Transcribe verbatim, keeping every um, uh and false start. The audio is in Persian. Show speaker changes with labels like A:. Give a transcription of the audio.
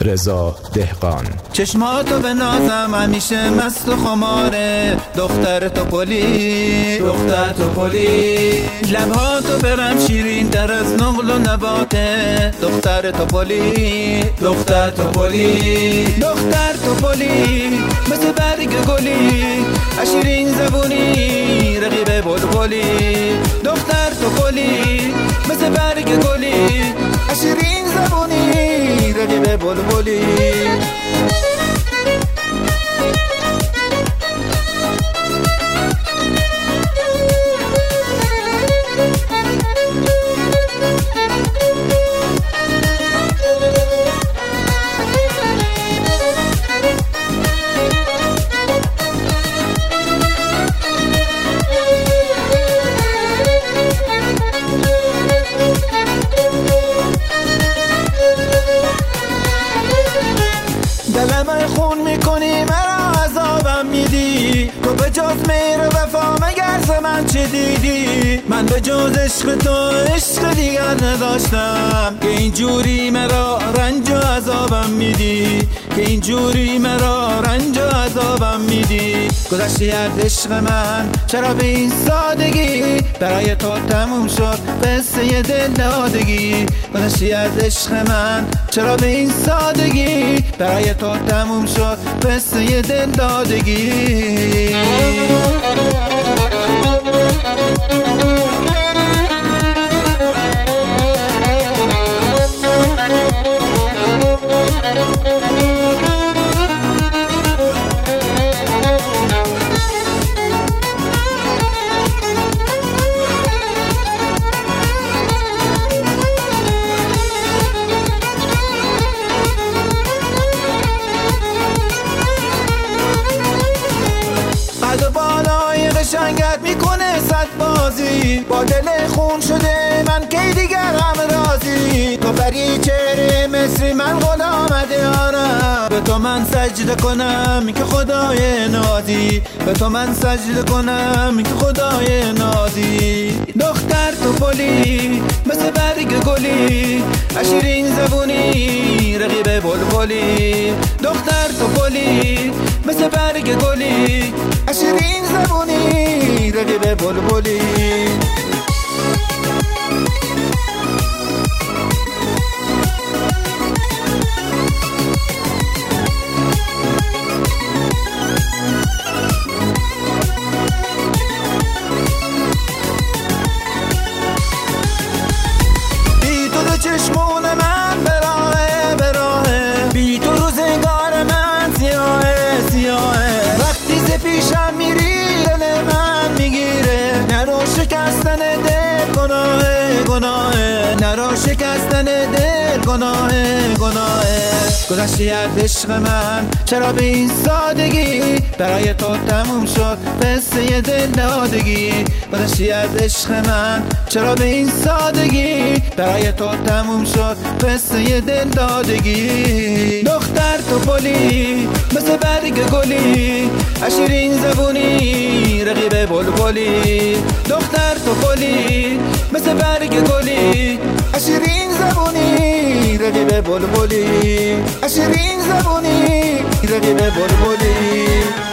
A: رضا دهقان.
B: چشماتو به نازم همیشه مست و خماره، دختر توپلی دختر توپلی، لبهاتو برم شیرین در از نقل و نباته، دختر توپلی دختر توپلی، دختر توپلی مثل برگ گلی، شیرین زبونی رقیب بلبلی، دختر توپلی مثل برگ گلی، شیرین زبونی رقیب بلبلی. دلم خون میکنی مرا عذابم میدی، تو به جز مهر وفا مگر ز من چه دیدی؟ من به جز عشق تو عشق دیگر نداشتم، که اینجوری مرا رنج و عذابم میدی، که اینجوری مرا رنج و عذابم میدی. گذشتی از عشق من چرا به این سادگی، برای تو تموم شد قصه دل دادگی. گذشتی از عشق من چرا به این سادگی، برای تو تموم شد قصه دل دادگی. قشنگت میکنه صد بازی، با دل خون شده من کی دیگر هم راضی. تو بری چهره مصری من غلامت یارم، به تو من سجده کنم که خدای نازی، به تو من سجده کنم که خدای نازی. دختر توپلی مثل برگ گلی، شیرین زبونی رقیب بلبلی، دختر توپلی مثل برگ گلی، شیرین زبونی رقیب بلبلی. بی تو دو چشمون من براهه براهه، بی تو روزگار من سیاهه سیاهه. وقتی ز پیشم میری دل من میگیره، نرو شکستن دل گناهه گناهه، نرو شکستن دل گناهه گناهه. گذشتی از عشق من چرا به این سادگی، برای تو تموم شد قصه دل دادگی. گذشتی از عشق من چرا به این سادگی، برای تو تموم شد قصه دل دادگی. دختر توپلی مثل برگ گلی، شیرین زبونی رقیب بلبلی، دختر توپلی مثل برگ گلی، شیرین زبونی رقیب بلبلی، شیرین زبونی رقیب بلبلی.